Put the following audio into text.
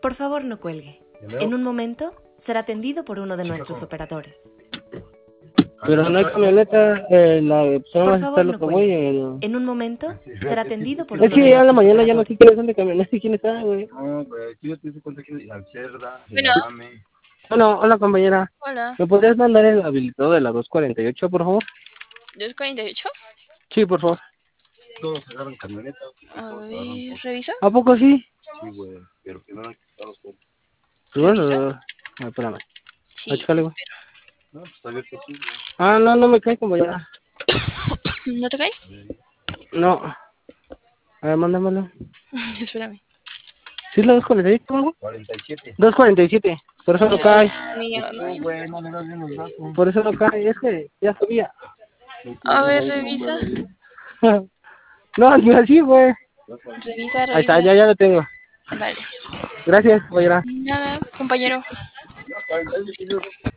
Por favor, no cuelgue. En un momento será atendido por uno de nuestros operadores. Pero no hay camioneta, la opción Por más está favor, el no otro güey. cuelgue. En un momento será atendido por Es uno de que a la nuestros mañana ya no sé operadores. quiénes son de camioneta y quién está, güey. No, güey, tú ya te diste cuenta que la cerda, el Bueno. adame. Bueno, hola compañera. Hola. ¿Me podrías mandar el habilitado de la 248, por favor? ¿248? Sí, por favor. Todos agarran camioneta. A ver, ¿revisa? ¿A poco sí? Sí, güey, pero que no han quitado todo. Pues bueno, espérame. Sí, Chécale, güey. No, pues está abierto aquí, güey. Ah, no, no me cae compañera. ¿No te cae? No. A ver, mándamelo. Espérame. ¿Sí es la 248 o algo? 47. 247. Por eso no cae. Mío, No, güey, no le das bien los datos. Por eso no cae. Es que ya sabía. A ver, revisa. No, ni así, güey. Revisa, Ahí está, revisa. ya lo tengo. Vale. Gracias, compañera. Nada, compañero.